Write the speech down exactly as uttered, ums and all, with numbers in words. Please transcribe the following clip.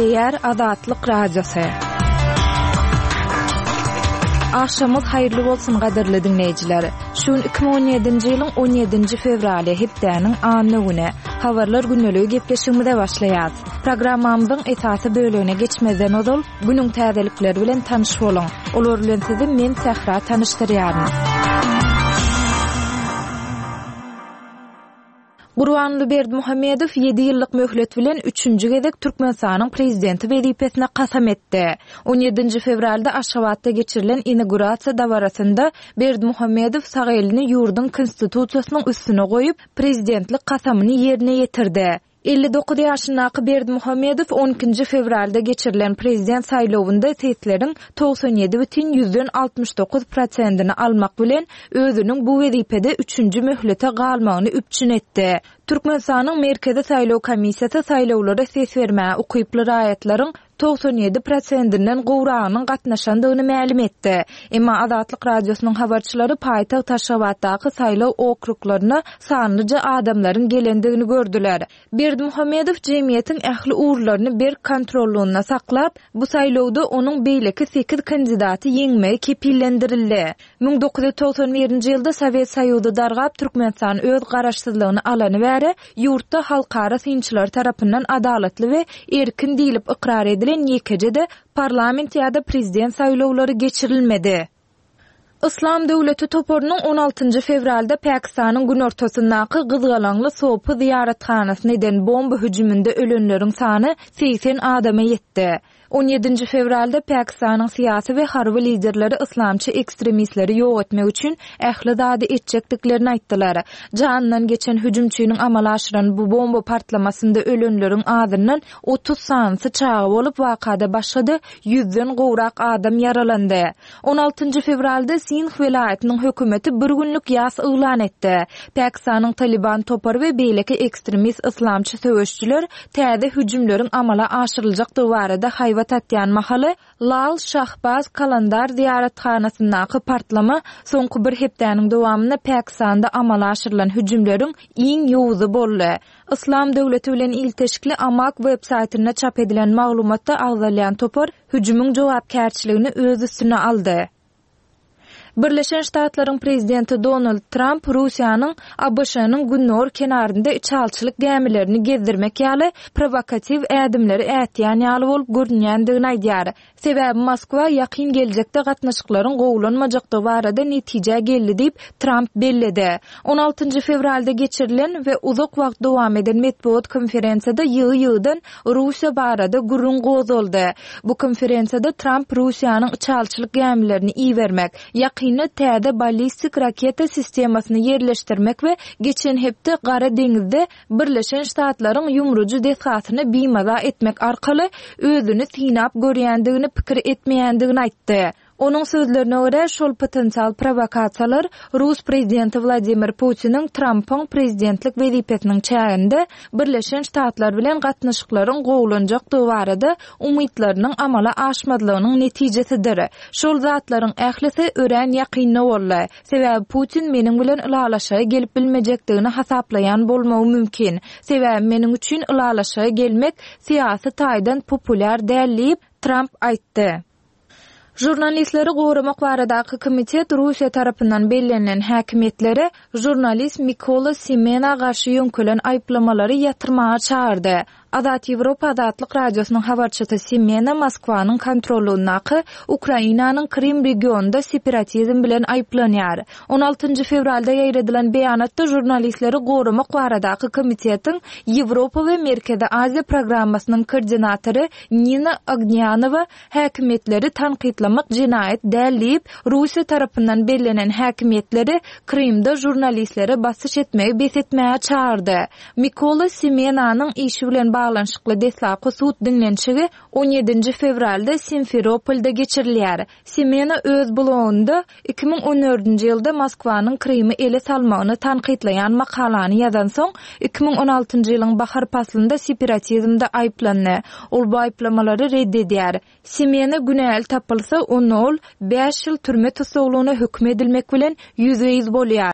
Nükleer Azatlyk Radiosu. Akşamız hayırlı bolsun gaderli dinleyijiler. Şun iki bin on ýedinji ýylyň on ýedinji fevraly hepdeniň anny güne habarlar günneligi gepleşigimde başlaýar. Programmamyzyň esasy bölügine geçmeden odul günüň täzelikleri bilen tanyş bolun. Olar bilen sizi men Sahra tanıştyrýarym. Gurbanly Berdimuhammedow ýedi ýyllyk möhlet bilen üçünji gezek Türkmenistanyň prezidenti wezipesine kasam etdi. on ýedinji fevralda Aşgabatda geçirilen inaugurasiýa dawarasynda Berdimuhammedow sag elini ýurdun konstitusiýasynyň üstüne goýup prezidentlik kasamyny ýerine ýetirdi. elli dokuz ýaşyndaky Berdimuhammedow on ikinji fevralda geçirilen prezident saýlawynda sesleriň togsan ýedi бүтүн ýüzden altymyş dokuz prosentini almak bilen özüniň bu wezipede üçünji möhlete galmagyny üpçün etdi. Türkmenistanyň Merkezi Saýlaw Komissiýasy saýlawlara ses bermäge ukyply raýatlaryň togsan ýedi prosentinden gowragynyň gatnaşandygyny ma'lum etdi. Emma Azatlyk Radiosynyň habarçylary paýtaxt Aşgabatdaky saýlaw okruklaryna sanlyca adamlaryň gelendigini gördüler. Berdimuhammedow jemgyýetiň ähli uğurlaryny bir kontrollugyna saklap, bu saýlawda onuň beýleki sekiz kandidaty ýeňmegi kepillendirildi. bin dokuz ýüz togsan birinji ýylda Sowet Soýuzy dargap Türkmenistan öz garaşsyzlygyny alany bäri ýurtda halkara synçylar tarapyndan adalatly we erkin diýilip ikrar edilen ýekejede parlament ýa-da prezident saýlawlary geçirilmedi. Islam döwleti toporunyň on altynji fevralda Pakistanyň gün ortasyndaky gyzgalaňly sopy ziyarethanasy eden bomba hüjüminde ölenleriň sany seksen adama ýetdi. on ýedinji fevralda Pakistanyň syýasy we harby liderleri islamçy ekstremistleri ýok etmek üçin ähli zady etjekdiklerini aýtdylar. Janynyň geçen hüjümçiniň amala aşyran bu bomba partlamasynda ölenleriň adyndan otuz sanyny çağı bolup wakada başlady, ýüzden gowrak adam yaralandy. on altynji fevralda Sindh vilayetiniň hökümeti bir günlük ýas elan etdi. Pakistanyň Taliban topar we beýleki ekstremist islamçy söwüşçüler täze hüjümleriň amala aşyryljak barada haýwa tatyan mahaly Lal Shahbaz Kalandar ziyarethanasyndaky partlama soňky bir hepdeniň dowamynda Pakistanda amala aşyrylan hüjümleriň iň ýowuzy boldy. Islam döwleti bilen ilteşikli Amak web saýtyna çap edilen maglumatda agzalyan topar hüjümüň jogapkärçiligini öz üstüne aldy. Birleşen Ştatlaryň prezidenti Donald Trump Russiýanyň A B Ş'nyň Günnor kenarynda içalçylyk gemilerini gezdirmek ýaly provokativ ädimleri ätýän ýaly bolup görünýändigini aýdýar. Sebäbi Moskwa ýakyn geljekde gatnaşyklaryň gowulanmajakdygy barada netije geldi diýip Trump belledi. on altynji fevralda geçirilen we uzak wagt dowam eden medeniýet konferensiýada ýygy-ýygydan Russiýa barada gurrun gozuldy. Bu konferensiýada Trump Russiýanyň içalçylyk gemilerini iýermek, ýakynda täze ballistik raketa sistemasyny ýerleşdirmek we geçen hepde Gara deňizde Birleşen Ştatlaryň ýumruju desgatyny bimaza etmek arkaly özüni synap görýändigini pikir etmeýändigini aýtdy. Onun sözlerine göre şol potensial provokasiyalar Rus prezidenti Vladimir Putin'in Trump'ın prezidentlik wezipesiniň çäginde Birleşen Ştatlar bilen gatnaşyklaryň gowulanjakdygy barada umytlarynyň amala aşmadygynyň netijesidir. Şol zatlaryň ählisi ören ýakynly boldy. Sebäbi Putin meniň bilen ilalaşaga gelip bilmejekdigini hasaplayan bolmagy mümkin. Sebäbi meniň üçin ilalaşaga gelmek syýasy taýdan populyar däl diýip Trump aýtdy. Jurnalistleri gowramak baradaky komitet Russiýa tarapyndan bellenen häkimetlere jurnalist Mikola Semena garşy ýönkelen aýplamalary ýatyrmaga çağırdy. Azat Ýewropa Azatlyk Radiosynyň habarçysy Semena Moskwanyň kontrolundaky Ukrainanyň Krim regionunda separatizm bilen aýplanýar. on altynji fevralda ýaýradylan beýanatda jurnalistleri gowramak baradaky komitetiň Ýewropa we Merkezi Aziýa programmasynyň koordinatory Nina Agnýanowa häkimetleri tanqidlamak jinaýat däl diýip Russiýa tarapyndan bellenen häkimetleri Krimde jurnalistlere basyş etmegi besetmäge çağırdy. Mikola Semenanyň işi bilen bağlanşykly deslaky sud dinlenşigi on ýedinji fevralda Simferopolda geçirilýär. Semena öz blogunda iki bin on dördünji ýylda Moskwanyň Krimi ele salmagyny tanqidlayan makalany ýazan soň iki bin on altynji ýylyň bahar paslynda separatizmde aýplandy. Ol bu aýplamalary reddedýär. Semena günäl tapylsa onu ol beş ýyl türme tutulgyna hükm edilmek bilen yüz ýüz bolýar.